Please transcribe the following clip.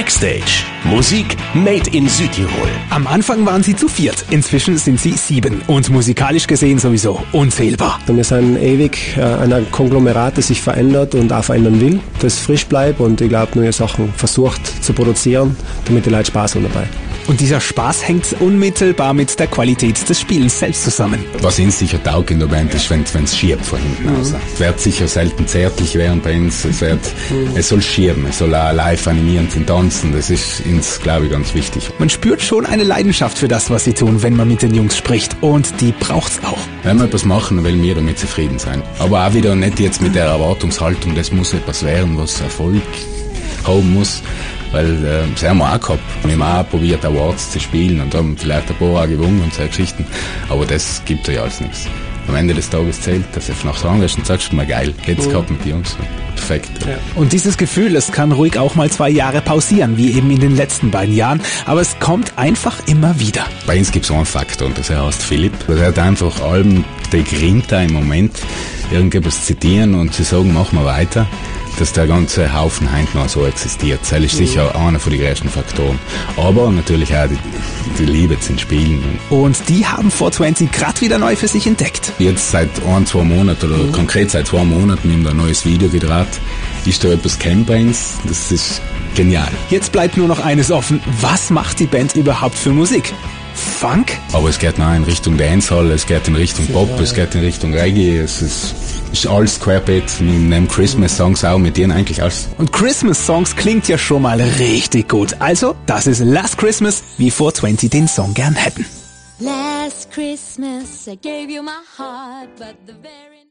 Backstage. Musik made in Südtirol. Am Anfang waren sie zu 4, inzwischen sind sie 7 und musikalisch gesehen sowieso unzählbar. Wir sind ewig ein Konglomerat, das sich verändert und auch verändern will, das frisch bleibt und ich glaube, neue Sachen versucht zu produzieren, damit die Leute Spaß haben dabei. Und dieser Spaß hängt unmittelbar mit der Qualität des Spielens selbst zusammen. Was uns sicher taugt in der Band ist, wenn es schiebt von hinten aus. Es wird sicher selten zärtlich werden bei uns. Es soll schieben, es soll auch live animieren und tanzen. Das ist uns, glaube ich, ganz wichtig. Man spürt schon eine Leidenschaft für das, was sie tun, wenn man mit den Jungs spricht. Und die braucht's auch. Wenn wir etwas machen, dann wollen wir damit zufrieden sein. Aber auch wieder nicht jetzt mit der Erwartungshaltung, das muss etwas werden, was Erfolg haben muss. Weil das haben wir auch gehabt. Wir haben auch probiert, Awards zu spielen und haben vielleicht ein paar auch gewonnen und solche Geschichten. Aber das gibt ja alles nichts. Am Ende des Tages zählt, dass du nach dran gehst und sagst, mal geil, jetzt gehabt mit den Jungs. Perfekt. Ja. Und dieses Gefühl, es kann ruhig auch mal 2 Jahre pausieren, wie eben in den letzten beiden Jahren. Aber es kommt einfach immer wieder. Bei uns gibt es einen Faktor und das heißt Philipp. Das hat einfach allem der Grinta im Moment irgendetwas zitieren und zu sagen, machen wir weiter. Dass der ganze Haufen heute noch so existiert. Das ist sicher einer von den größten Faktoren. Aber natürlich auch die Liebe zum Spielen. Und die haben 420 gerade wieder neu für sich entdeckt. Jetzt seit 1-2 Monaten oder konkret seit 2 Monaten haben wir ein neues Video gedreht. Ist da etwas Campaigns? Das ist genial. Jetzt bleibt nur noch eines offen. Was macht die Band überhaupt für Musik? Funk? Aber es geht noch in Richtung Dancehall, es geht in Richtung Pop, es geht in Richtung Reggae, es ist alles querbeet, mit dem Christmas-Songs auch, mit denen eigentlich alles. Und Christmas-Songs klingt ja schon mal richtig gut. Also, das ist Last Christmas, wie 420 den Song gern hätten. Last Christmas I gave you my heart, but the very